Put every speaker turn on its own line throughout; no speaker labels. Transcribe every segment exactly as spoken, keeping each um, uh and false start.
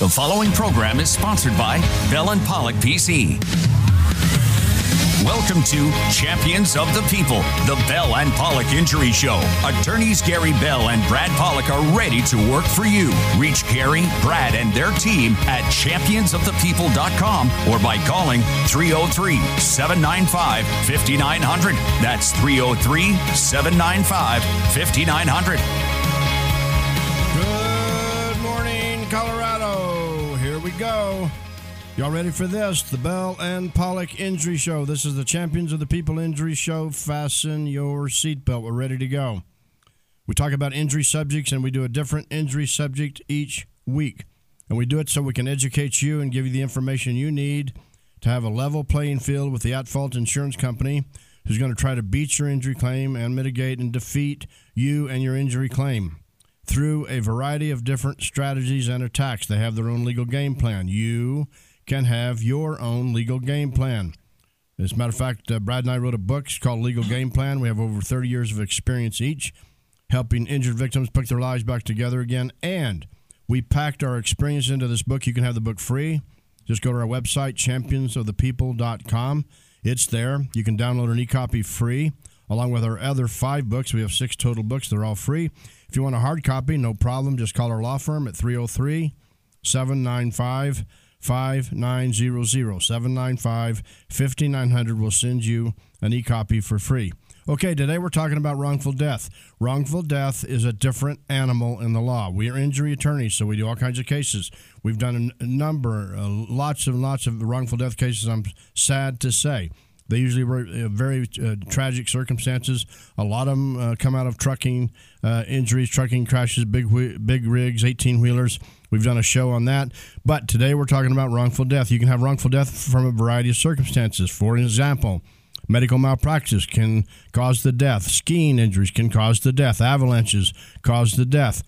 The following program is sponsored by Bell and Pollock P C. Welcome to Champions of the People, the Bell and Pollock Injury Show. Attorneys Gary Bell and Brad Pollock are ready to work for you. Reach Gary, Brad, and their team at champions of the people dot com or by calling three oh three, seven nine five, five nine zero zero. That's three oh three, seven nine five, five nine zero zero.
Good morning, Colorado. Here we go. Y'all ready for this? The Bell and Pollock Injury Show. This is the Champions of the People Injury Show. Fasten your seatbelt. We're ready to go. We talk about injury subjects, and we do a different injury subject each week. And we do it so we can educate you and give you the information you need to have a level playing field with the at-fault insurance company who's going to try to beat your injury claim and mitigate and defeat you and your injury claim through a variety of different strategies and attacks. They have their own legal game plan. You can have your own legal game plan. As a matter of fact, uh, Brad and I wrote a book called Legal Game Plan. We have over thirty years of experience each, helping injured victims put their lives back together again. And we packed our experience into this book. You can have the book free. Just go to our website, champions of the people dot com. It's there. You can download an e-copy free, along with our other five books. We have six total books. They're all free. If you want a hard copy, no problem. Just call our law firm at three oh three, seven nine five, five nine zero zero. seven nine five, five nine zero zero will send you an e-copy for free. Okay, today we're talking about wrongful death. Wrongful death is a different animal in the law. We are injury attorneys, so we do all kinds of cases. We've done a number, uh, lots and lots of wrongful death cases, I'm sad to say. They usually were uh, very uh, tragic circumstances. A lot of them uh, come out of trucking uh, injuries, trucking crashes, big big rigs, eighteen-wheelers. We've done a show on that. But today we're talking about wrongful death. You can have wrongful death from a variety of circumstances. For example, medical malpractice can cause the death. Skiing injuries can cause the death. Avalanches cause the death.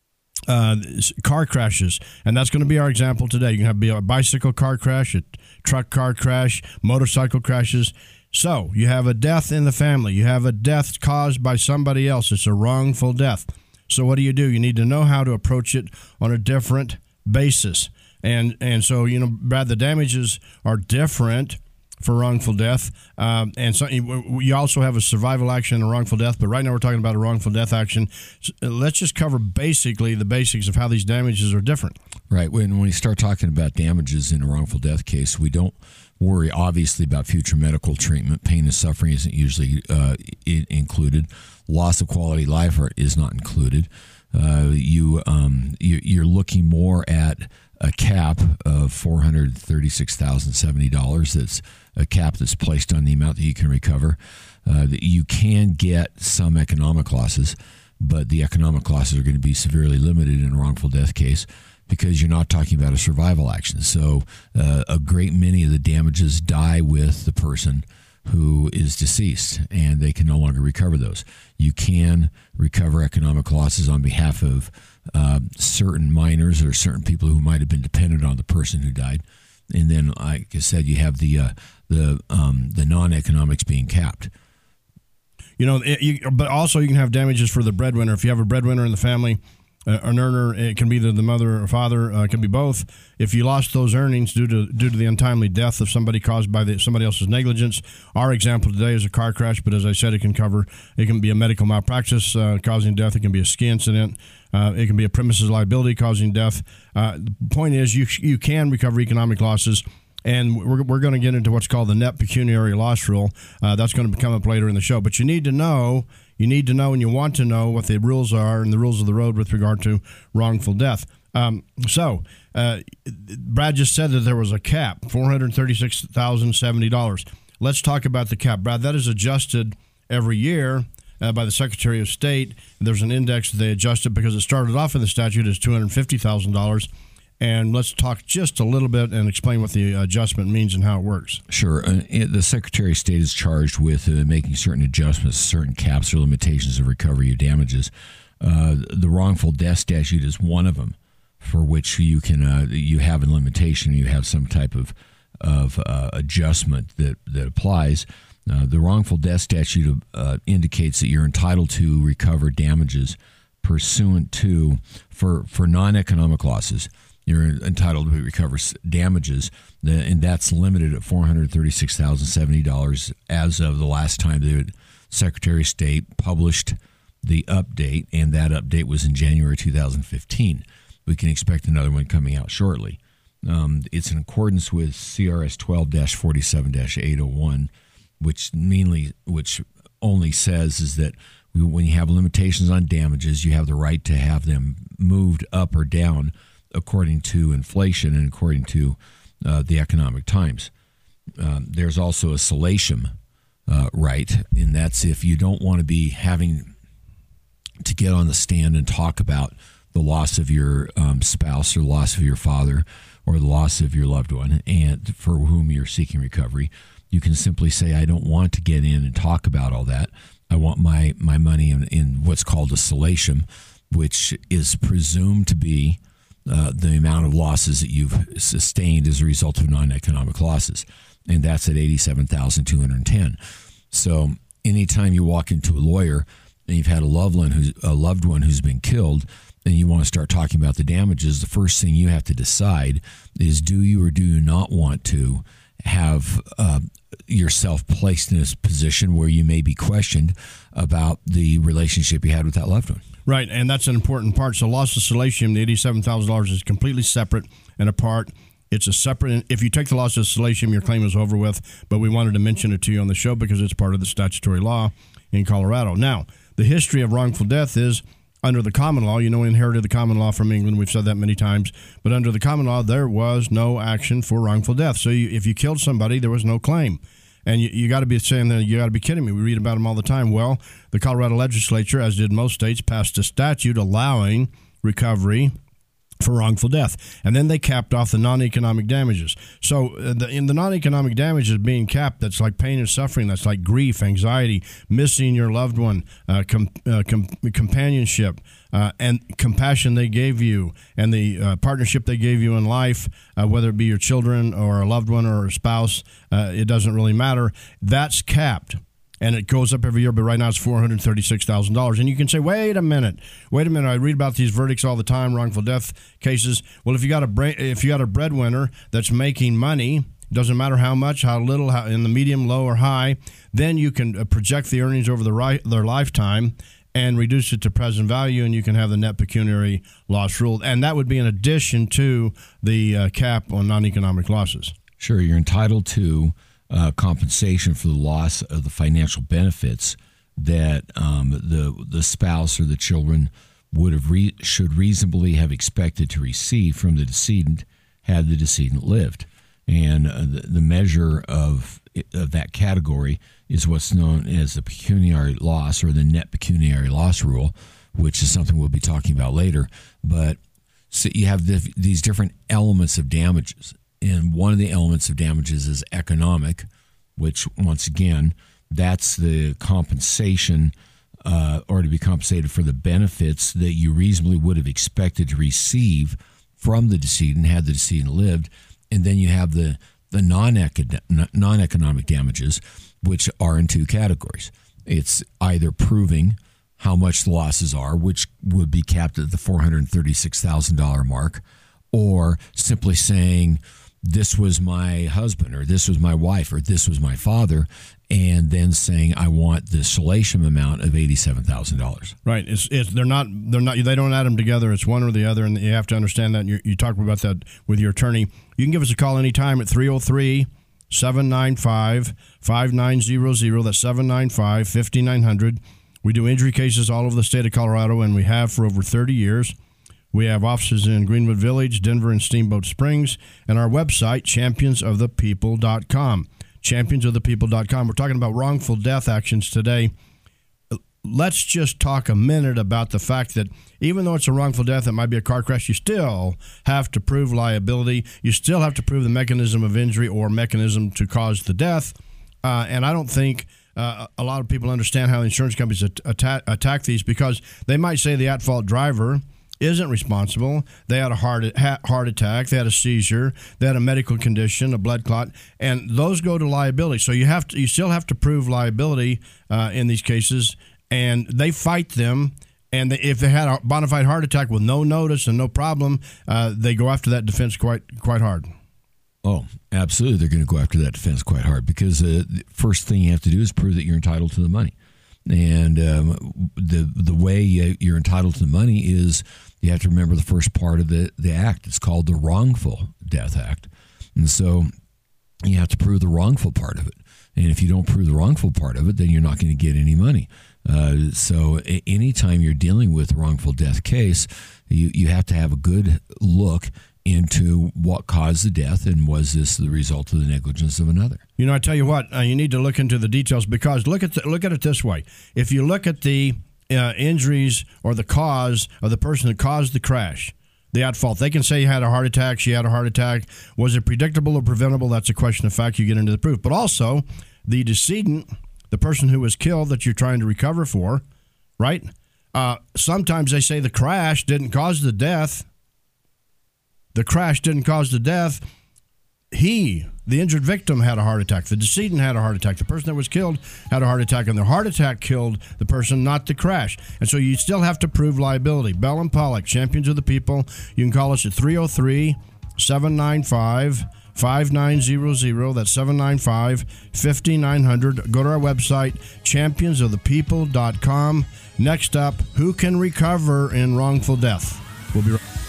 Uh, car crashes, and that's going to be our example today. You can have be a bicycle car crash, a truck car crash, motorcycle crashes. So you have a death in the family. You have a death caused by somebody else. It's a wrongful death. So what do you do? You need to know how to approach it on a different basis. And and so, you know, Brad, the damages are different for wrongful death. Um, and so you also have a survival action and a wrongful death, but right now we're talking about a wrongful death action. So let's just cover basically the basics of how these damages are different.
Right. When, when we start talking about damages in a wrongful death case, we don't worry, obviously, about future medical treatment. Pain and suffering isn't usually uh, included. Loss of quality of life is not included. Uh, you, um, you, you're looking more at a cap of four hundred thirty-six thousand seventy dollars. That's a cap that's placed on the amount that you can recover. Uh, that you can get some economic losses, but the economic losses are going to be severely limited in a wrongful death case because you're not talking about a survival action. So uh, a great many of the damages die with the person who is deceased, and they can no longer recover those. You can recover economic losses on behalf of uh, certain minors or certain people who might have been dependent on the person who died. And then, like I said, you have the uh, the um, the non-economics being capped.
You know, it, you, but also you can have damages for the breadwinner. If you have a breadwinner in the family, uh, an earner, it can be either the mother or father, uh, it can be both. If you lost those earnings due to due to the untimely death of somebody caused by the, somebody else's negligence, our example today is a car crash, but as I said, it can cover, it can be a medical malpractice uh, causing death, it can be a ski incident, uh, it can be a premises liability causing death. Uh, the point is you you can recover economic losses. And we're, we're going to get into what's called the net pecuniary loss rule. Uh, that's going to come up later in the show. But you need to know, you need to know and you want to know what the rules are and the rules of the road with regard to wrongful death. Um, so uh, Brad just said that there was a cap, four hundred thirty-six thousand seventy dollars. Let's talk about the cap. Brad, that is adjusted every year uh, by the Secretary of State. There's an index that they adjusted because it started off in the statute as two hundred fifty thousand dollars. And let's talk just a little bit and explain what the adjustment means and how it works.
Sure. Uh, it, the Secretary of State is charged with uh, making certain adjustments, certain caps or limitations of recovery of damages. Uh, the wrongful death statute is one of them, for which you can uh, you have a limitation. You have some type of of uh, adjustment that that applies. Uh, the wrongful death statute uh, indicates that you're entitled to recover damages pursuant to for for non-economic losses. you're entitled to recover damages, and that's limited at four hundred thirty-six thousand seventy dollars as of the last time the Secretary of State published the update, and that update was in January two thousand fifteen. We can expect another one coming out shortly. Um, it's in accordance with C R S twelve dash forty-seven dash eight oh one, which mainly, which only says is that we, when you have limitations on damages, you have the right to have them moved up or down according to inflation and according to uh, the economic times. Um, there's also a salatium uh, right, and that's if you don't want to be having to get on the stand and talk about the loss of your um, spouse or the loss of your father or the loss of your loved one, and for whom you're seeking recovery. You can simply say, I don't want to get in and talk about all that. I want my, my money in, in what's called a salatium, which is presumed to be uh, the amount of losses that you've sustained as a result of non-economic losses. And that's at eighty-seven thousand two hundred ten dollars. So anytime you walk into a lawyer and you've had a loved one who's, a loved one who's been killed, and you want to start talking about the damages, the first thing you have to decide is, do you or do you not want to have uh, yourself placed in a position where you may be questioned about the relationship you had with that loved one?
Right, and that's an important part. So loss of salatium, the eighty-seven thousand dollars, is completely separate and apart. It's a separate, if you take the loss of salatium, your claim is over with, but we wanted to mention it to you on the show because it's part of the statutory law in Colorado. Now, the history of wrongful death is, under the common law, you know, we inherited the common law from England. We've said that many times. But under the common law, there was no action for wrongful death. So you, if you killed somebody, there was no claim. And you, you got to be saying that, you got to be kidding me. We read about them all the time. Well, the Colorado legislature, as did most states, passed a statute allowing recovery for wrongful death. And then they capped off the non-economic damages. So uh, the, in the non-economic damages being capped, that's like pain and suffering, that's like grief, anxiety, missing your loved one, uh, com, uh, com, companionship, uh, and compassion they gave you, and the uh, partnership they gave you in life, uh, whether it be your children or a loved one or a spouse, uh, it doesn't really matter. That's capped. And it goes up every year, but right now it's four hundred thirty-six thousand dollars. And you can say, wait a minute, wait a minute. I read about these verdicts all the time, wrongful death cases. Well, if you got a bra- if you got a breadwinner that's making money, doesn't matter how much, how little, how, in the medium, low, or high, then you can project the earnings over the ri- their lifetime and reduce it to present value, and you can have the net pecuniary loss rule. And that would be in addition to the uh, cap on non-economic losses.
Sure, you're entitled to Uh, compensation for the loss of the financial benefits that um, the the spouse or the children would have re- should reasonably have expected to receive from the decedent had the decedent lived. And uh, the, the measure of of that category is what's known as the pecuniary loss, or the net pecuniary loss rule, which is something we'll be talking about later. But so you have the, these different elements of damages. And one of the elements of damages is economic, which, once again, that's the compensation uh, or to be compensated for the benefits that you reasonably would have expected to receive from the decedent had the decedent lived. And then you have the, the non-econ- non-economic damages, which are in two categories. It's either proving how much the losses are, which would be capped at the four hundred thirty-six thousand dollars mark, or simply saying, this was my husband, or this was my wife, or this was my father, and then saying, I want the salatium amount of eighty-seven thousand dollars.
Right. It's, it's they're not they're not they don't add them together. It's one or the other, and you have to understand that. And you, you talk about that with your attorney. You can give us a call anytime at three oh three, seven nine five, five nine zero zero. That's seven nine five, five nine zero zero. We do injury cases all over the state of Colorado, and we have for over thirty years. We have offices in Greenwood Village, Denver, and Steamboat Springs, and our website, champions of the people dot com. champions of the people dot com. We're talking about wrongful death actions today. Let's just talk a minute about the fact that even though it's a wrongful death, it might be a car crash, you still have to prove liability. You still have to prove the mechanism of injury or mechanism to cause the death. Uh, and I don't think uh, a lot of people understand how insurance companies attack, attack these, because they might say the at-fault driver isn't responsible. They had a heart heart attack, they had a seizure, they had a medical condition, a blood clot, and those go to liability. So you have to, you still have to prove liability uh, in these cases, and they fight them And they, if they had a bona fide heart attack with no notice and no problem, uh, they go after that defense quite quite hard.
Oh, absolutely. They're going to go after that defense quite hard because uh, the first thing you have to do is prove that you're entitled to the money. And um, the the way you're entitled to the money is you have to remember the first part of the, the act. It's called the Wrongful Death Act. And so you have to prove the wrongful part of it. And if you don't prove the wrongful part of it, then you're not going to get any money. Uh, so anytime you're dealing with a wrongful death case, you, you have to have a good look into what caused the death and was this the result of the negligence of another.
You know, I tell you what, uh, you need to look into the details because look at the, look at it this way. If you look at the uh, injuries or the cause of the person that caused the crash, the at fault, they can say you had a heart attack, she had a heart attack. Was it predictable or preventable? That's a question of fact. You get into the proof. But also, the decedent, the person who was killed that you're trying to recover for, right? Uh, sometimes they say the crash didn't cause the death. The crash didn't cause the death. He, the injured victim, had a heart attack. The decedent had a heart attack. The person that was killed had a heart attack, and the heart attack killed the person, not the crash. And so you still have to prove liability. Bell and Pollock, Champions of the People. You can call us at three oh three, seven nine five, five nine zero zero. That's seven nine five, five nine zero zero. Go to our website, champions of the people dot com. Next up, who can recover in wrongful death? We'll be right back.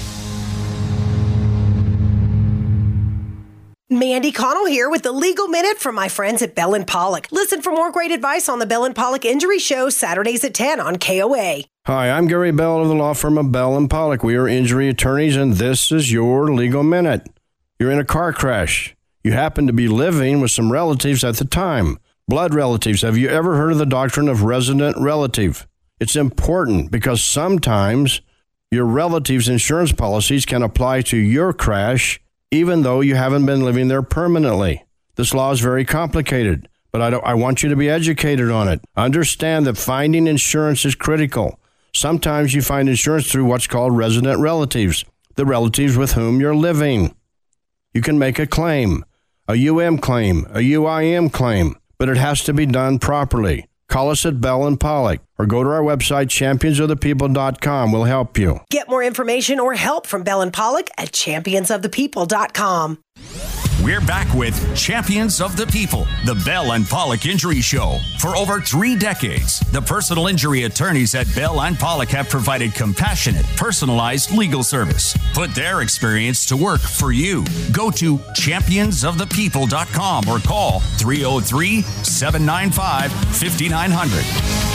Mandy Connell here with the Legal Minute from my friends at Bell and Pollock. Listen for more great advice on the Bell and Pollock Injury Show, Saturdays at ten on K O A.
Hi, I'm Gary Bell of the law firm of Bell and Pollock. We are injury attorneys, and this is your Legal Minute. You're in a car crash. You happen to be living with some relatives at the time. Blood relatives. Have you ever heard of the doctrine of resident relative? It's important because sometimes your relatives' insurance policies can apply to your crash even though you haven't been living there permanently. This law is very complicated, but I, don't, I want you to be educated on it. Understand that finding insurance is critical. Sometimes you find insurance through what's called resident relatives, the relatives with whom you're living. You can make a claim, a U M claim, a U I M claim, but it has to be done properly. Call us at Bell and Pollock or go to our website, champions of the people dot com. We'll help you.
Get more information or help from Bell and Pollock at champions of the people dot com.
We're back with Champions of the People, the Bell and Pollock Injury Show. For over three decades, the personal injury attorneys at Bell and Pollock have provided compassionate, personalized legal service. Put their experience to work for you. Go to champions of the people dot com or call three oh three, seven nine five, five nine zero zero.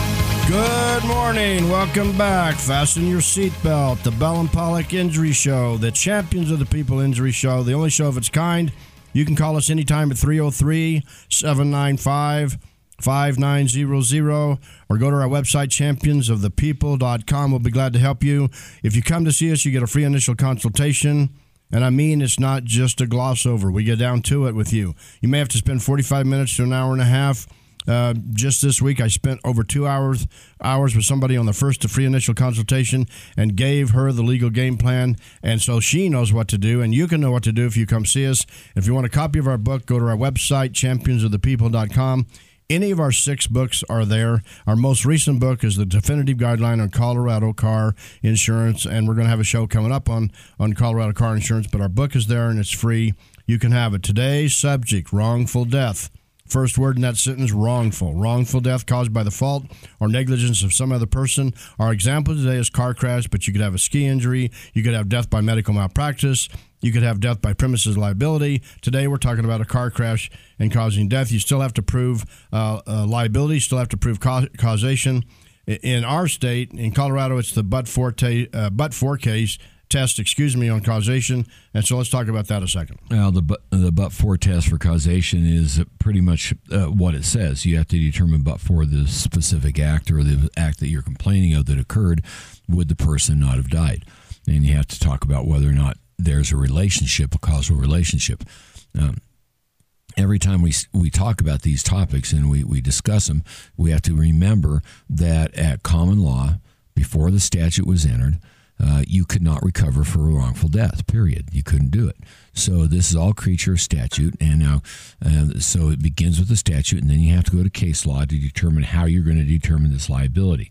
Good morning. Welcome back. Fasten your seatbelt. The Bell and Pollock Injury Show, the Champions of the People Injury Show, the only show of its kind. You can call us anytime at three oh three, seven nine five, five nine zero zero or go to our website, champions of the people dot com. We'll be glad to help you. If you come to see us, you get a free initial consultation. And I mean, it's not just a gloss over. We get down to it with you. You may have to spend forty-five minutes to an hour and a half. Uh, just this week, I spent over two hours hours with somebody on the first free initial consultation and gave her the legal game plan. And so she knows what to do, and you can know what to do if you come see us. If you want a copy of our book, go to our website, champions of the people dot com. Any of our six books are there. Our most recent book is the Definitive Guideline on Colorado Car Insurance, and we're going to have a show coming up on, on Colorado car insurance, but our book is there, and it's free. You can have it. Today's subject, wrongful death. First word in that sentence, wrongful. Wrongful death caused by the fault or negligence of some other person. Our example today is car crash, but you could have a ski injury. You could have death by medical malpractice. You could have death by premises liability. Today we're talking about a car crash and causing death. You still have to prove uh, uh, liability. You still have to prove ca- causation. In our state, in Colorado, it's the but-for, ta- uh, but-for case. Test, excuse me, on causation. And so let's talk about that a second.
Well, the but, the but-for test for causation is pretty much uh, what it says. You have to determine but-for the specific act or the act that you're complaining of that occurred, would the person not have died? And you have to talk about whether or not there's a relationship, a causal relationship. Um, every time we we talk about these topics and we, we discuss them, we have to remember that at common law, before the statute was entered, Uh, you could not recover for a wrongful death, period. You couldn't do it. So this is all creature of statute, and now, uh, so it begins with the statute, and then you have to go to case law to determine how you're going to determine this liability.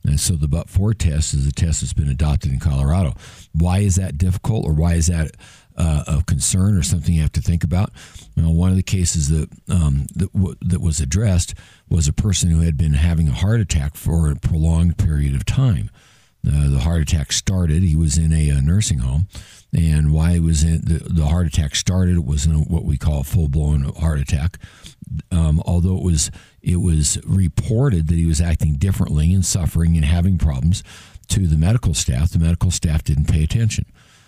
And so the but-for test is a test that's been adopted in Colorado. Why is that difficult, or why is that uh, of concern, or something you have to think about? You know, one of the cases that um, that, w- that was addressed was a person who had been having a heart attack for a prolonged period of time. Uh, the heart attack started. He was in a, a nursing home, and why he was in the, the heart attack started, it was in a, what we call a full-blown heart attack. Um, although it was it was reported that he was acting differently and suffering and having problems to the medical staff, the medical staff didn't pay attention,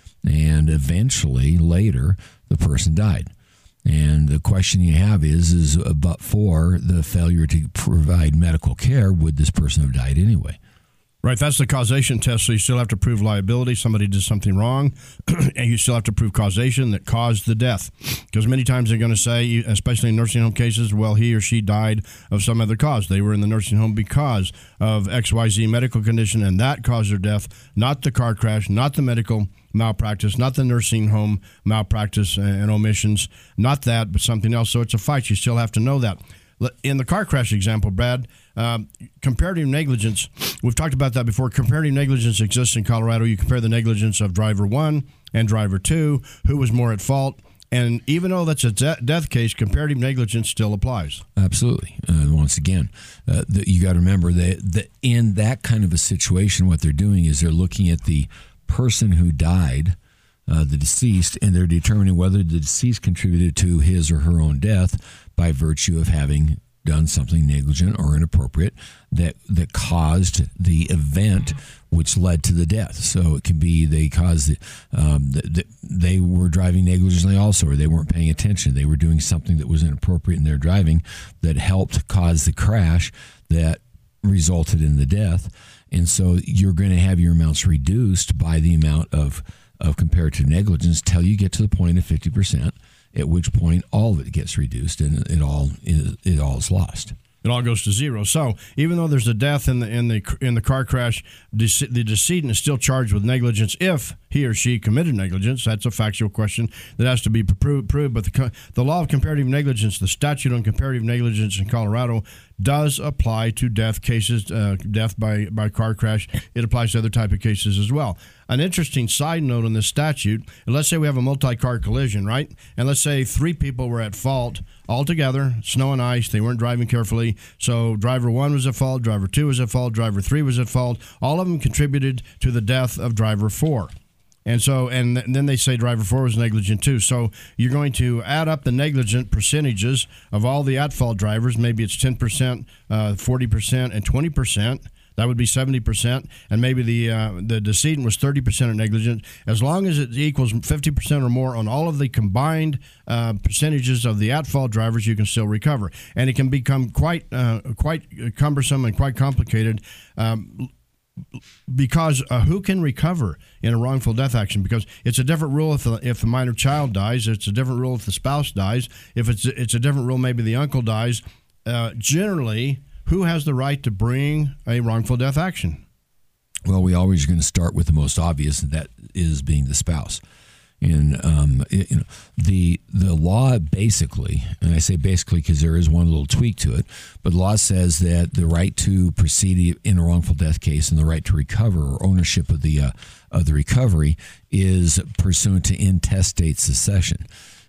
and eventually later the person died. And the question you have is, is uh, but for the failure to provide medical care, would this person have died anyway?
Right, that's the causation test, so you still have to prove liability. Somebody did something wrong, and you still have to prove causation that caused the death. Because many times they're going to say, especially in nursing home cases, well, he or she died of some other cause. They were in the nursing home because of X Y Z medical condition, and that caused their death, not the car crash, not the medical malpractice, not the nursing home malpractice and omissions, not that, but something else. So it's a fight. You still have to know that. In the car crash example, Brad, um, comparative negligence, we've talked about that before. Comparative negligence exists in Colorado. You compare the negligence of driver one and driver two, who was more at fault. And even though that's a de- death case, comparative negligence still applies.
Absolutely. Uh, once again, uh, the, you got to remember that, that in that kind of a situation, what they're doing is they're looking at the person who died, uh, the deceased, and they're determining whether the deceased contributed to his or her own death by virtue of having done something negligent or inappropriate that that caused the event which led to the death. So it can be they caused the, um, the, the, they were driving negligently also, or they weren't paying attention. They were doing something that was inappropriate in their driving that helped cause the crash that resulted in the death. And so you're going to have your amounts reduced by the amount of, of comparative negligence till you get to the point of fifty percent. At which point all of it gets reduced and it all is, it all is lost.
It all goes to zero. So even though there's a death in the in the in the car crash, the decedent is still charged with negligence if he or she committed negligence. That's a factual question that has to be proved. But the the law of comparative negligence, the statute on comparative negligence in Colorado, does apply to death cases, uh, death by, by car crash. It applies to other type of cases as well. An interesting side note on this statute, and let's say we have a multi-car collision, right? And let's say three people were at fault altogether, snow and ice, they weren't driving carefully. So driver one was at fault, driver two was at fault, driver three was at fault. All of them contributed to the death of driver four. And so, and then they say driver four was negligent too. So you're going to add up the negligent percentages of all the at-fault drivers. Maybe it's ten percent, uh, forty percent, and twenty percent. That would be seventy percent. And maybe the uh, the decedent was thirty percent of negligent. As long as it equals fifty percent or more on all of the combined uh, percentages of the at-fault drivers, you can still recover. And it can become quite uh, quite cumbersome and quite complicated. Um, Because uh, who can recover in a wrongful death action? Because it's a different rule if the, if the minor child dies. It's a different rule if the spouse dies. If it's it's a different rule, maybe the uncle dies. Uh, generally, who has the right to bring a wrongful death action?
Well, we always are going to start with the most obvious, and that is being the spouse. And um, it, you know, the the law basically, and I say basically because there is one little tweak to it, but the law says that the right to proceed in a wrongful death case and the right to recover or ownership of the uh, of the recovery is pursuant to intestate succession,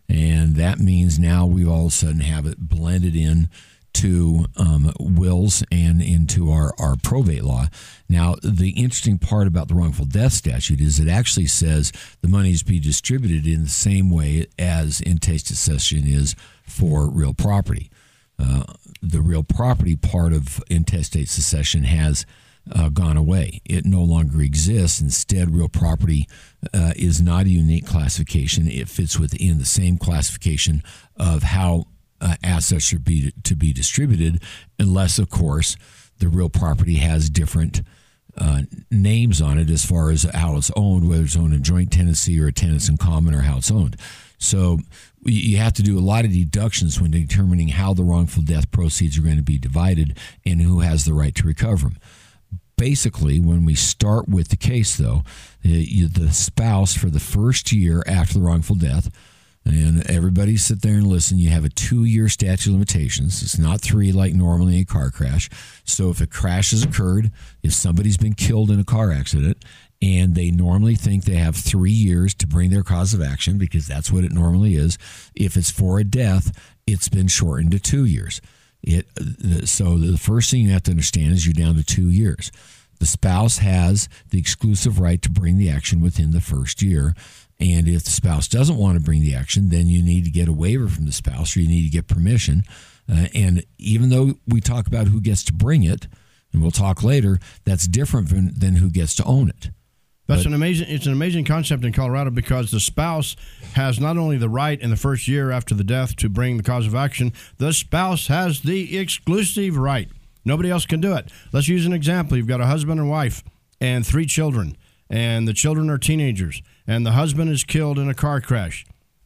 and that means now we all of a sudden have it blended in to um, wills and into our, our probate law. Now, the interesting part about the wrongful death statute is it actually says the money is to be distributed in the same way as intestate succession is for real property. Uh, the real property part of intestate succession has uh, gone away. It no longer exists. Instead, real property uh, is not a unique classification. It fits within the same classification of how Uh, assets should be to be distributed, unless, of course, the real property has different uh, names on it as far as how it's owned, whether it's owned in joint tenancy or a tenants in common or how it's owned. So you have to do a lot of deductions when determining how the wrongful death proceeds are going to be divided and who has the right to recover them. Basically, when we start with the case, though, the, the spouse for the first year after the wrongful death, And everybody sit there and listen. You have a two-year statute of limitations. It's not three like normally in a car crash. So if a crash has occurred, if somebody's been killed in a car accident, and they normally think they have three years to bring their cause of action, because that's what it normally is. If it's for a death, it's been shortened to two years. It so the first thing you have to understand is you're down to two years. The spouse has the exclusive right to bring the action within the first year. And if the spouse doesn't want to bring the action, then you need to get a waiver from the spouse, or you need to get permission. Uh, and even though we talk about who gets to bring it, and we'll talk later, that's different than, than who gets to own it.
That's
but,
an amazing. It's an amazing concept in Colorado, because the spouse has not only the right in the first year after the death to bring the cause of action, the spouse has the exclusive right. Nobody else can do it. Let's use an example. You've got a husband and wife and three children, and the children are teenagers, and the husband is killed in a car crash.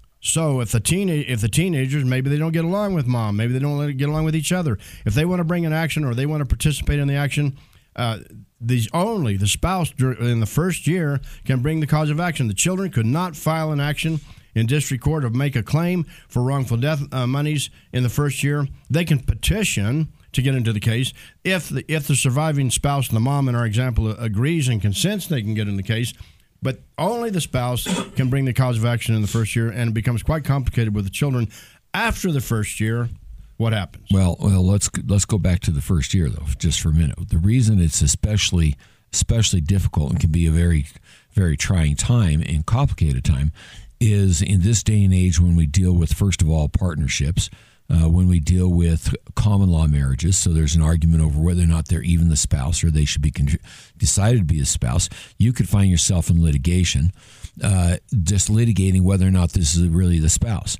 So if the teen if the teenagers, maybe they don't get along with mom, maybe they don't get along with each other. If they want to bring an action, or they want to participate in the action, uh, the only the spouse in the first year can bring the cause of action. The children could not file an action in district court or make a claim for wrongful death uh, monies in the first year. They can petition to get into the case. If the, if the surviving spouse, the mom in our example, agrees and consents, they can get in the case. But only the spouse can bring the cause of action in the first year, and it becomes quite complicated with the children. After the first year, what happens?
Well, well, let's let's go back to the first year, though, just for a minute. The reason it's especially especially difficult and can be a very, very trying time and complicated time is in this day and age when we deal with, first of all, partnerships, uh, when we deal with common law marriages. So there's an argument over whether or not they're even the spouse, or they should be con- decided to be a spouse. You could find yourself in litigation, uh, just litigating whether or not this is really the spouse,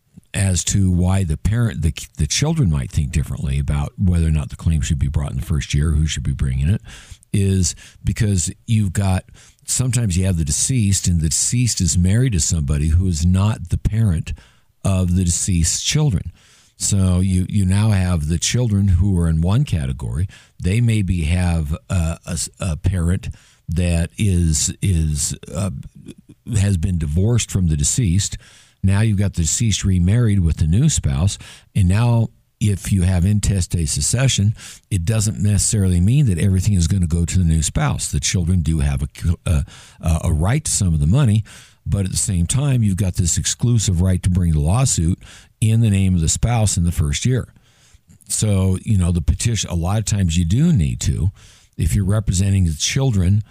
as to why the parent, the, the children might think differently about whether or not the claim should be brought in the first year, who should be bringing it, is because you've got, sometimes you have the deceased, and the deceased is married to somebody who is not the parent of the deceased children. So you, you now have the children who are in one category. They maybe have a, a, a parent that is is uh, has been divorced from the deceased. Now you've got the deceased remarried with the new spouse, and now if you have intestate succession, it doesn't necessarily mean that everything is going to go to the new spouse. The children do have a, a, a right to some of the money, but at the same time, you've got this exclusive right to bring the lawsuit in the name of the spouse in the first year. So, you know, the petition, a lot of times you do need to, if you're representing the children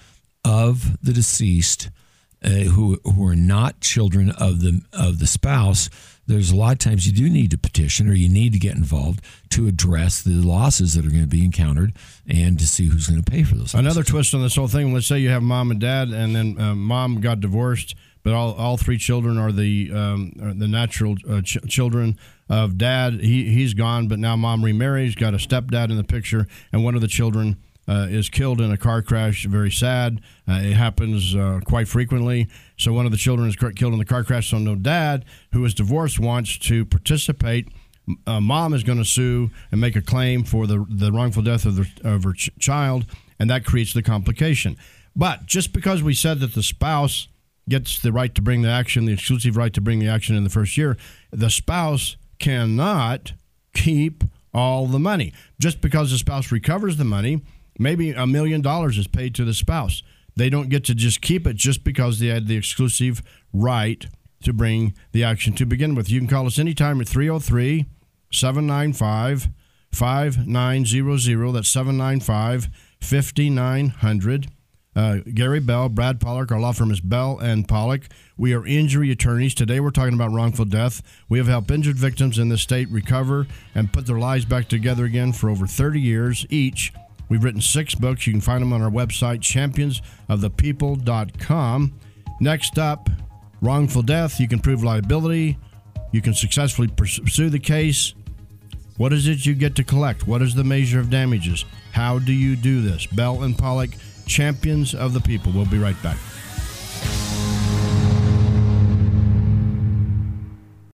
of the deceased, uh, who who are not children of the of the spouse, there's a lot of times you do need to petition, or you need to get involved to address the losses that are going to be encountered and to see who's going to pay for those.
Another
losses.
twist on this whole thing, let's say you have mom and dad, and then uh, mom got divorced, but all, all three children are the um, are the natural uh, ch- children of dad. He, he's gone, but now mom remarries, got a stepdad in the picture, and one of the children uh, is killed in a car crash. Very sad. Uh, it happens uh, quite frequently. So one of the children is killed in the car crash, so no dad, who is divorced, wants to participate. Uh, mom is going to sue and make a claim for the, the wrongful death of, the, of her ch- child, and that creates the complication. But just because we said that the spouse gets the right to bring the action, the exclusive right to bring the action in the first year, the spouse cannot keep all the money. Just because the spouse recovers the money, maybe a million dollars is paid to the spouse. They don't get to just keep it just because they had the exclusive right to bring the action to begin with. You can call us anytime at three oh three, seven nine five, five nine zero zero. That's seven nine five, five nine zero zero. Uh, Gary Bell, Brad Pollock, our law firm is Bell and Pollock. We are injury attorneys. Today we're talking about wrongful death. We have helped injured victims in the state recover and put their lives back together again for over thirty years each. We've written six books. You can find them on our website, champions of the people dot com. Next up, wrongful death. You can prove liability. You can successfully pursue the case. What is it you get to collect? What is the measure of damages? How do you do this? Bell and Pollock, champions of the people. We'll be right back.